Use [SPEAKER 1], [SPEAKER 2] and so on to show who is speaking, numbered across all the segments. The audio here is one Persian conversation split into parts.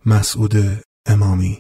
[SPEAKER 1] مسعود امامی.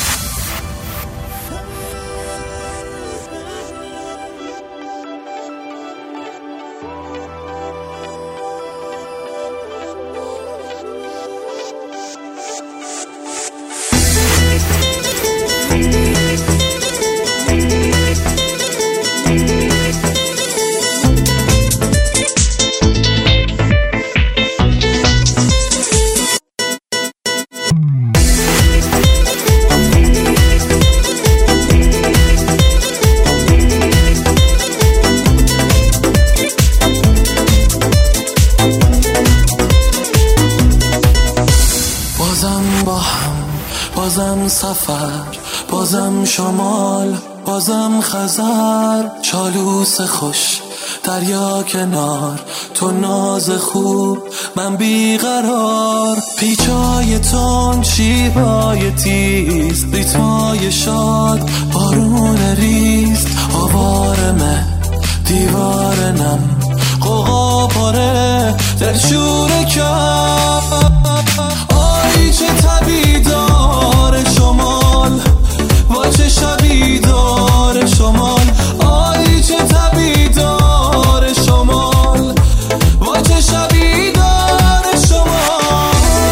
[SPEAKER 2] بازم سفر، بازم شمال، بازم خزر، چالوس خوش دریا کنار، تو ناز خوب من بیقرار، پیچای تون شیبای تیز، ریتمای شاد بارون ریز، آوارمه دیوار نم، قوقا پاره در شور کم، آی چه طبیعی داره شمال، و چه شبی داره شمال، آی چه طبیعی داره شمال، و چه شبی داره شمال.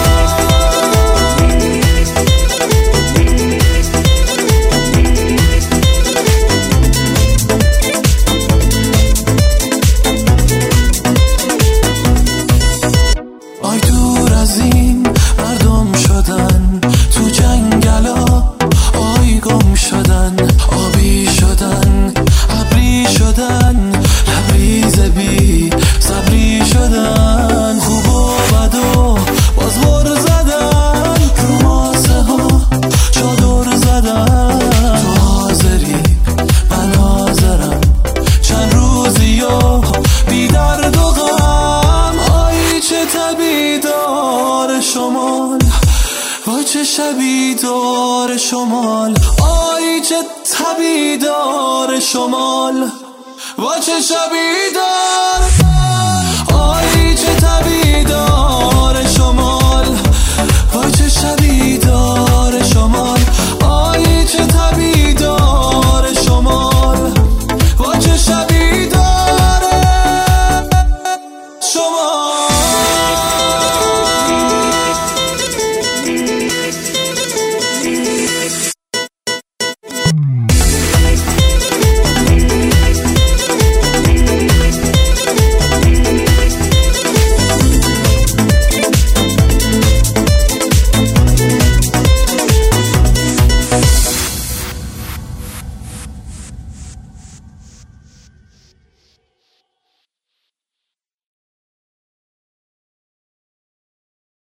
[SPEAKER 2] آی دور از این مردم شدن تو جنگلا، آی گم شدن آبی شدن ابری شدن، لبریز بی صبری شدن، خوب و بد و باز بر زدن، رو ماسه ها چادر زدن، تو حاضری من حاضرم، چند روزی و بی درد و غم، آی چه طبیعی داره شمال، و چه شبی داره شمال، آی چه طبیعی داره شمال، و چه شبی داره، آی چه طبیعی داره شمال.